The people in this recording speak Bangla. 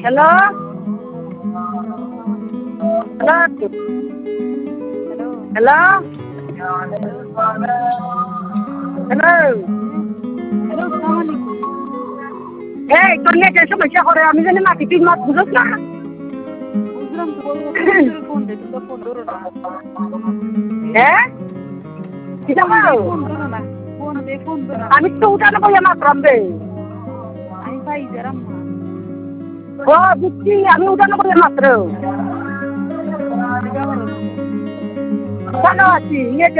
হ্যালো হ্যালো হ্যালো হ্যালো এই তোর নেটের সমস্যা করে আমি জানি মাটি তুই মাত বুঝোস না হ্যাঁ কিটা কও আমি তো উঠানো বলে মাত্রাম রে ও বুঝছি আমি উঠানো বলে মাত্র ভালো আছি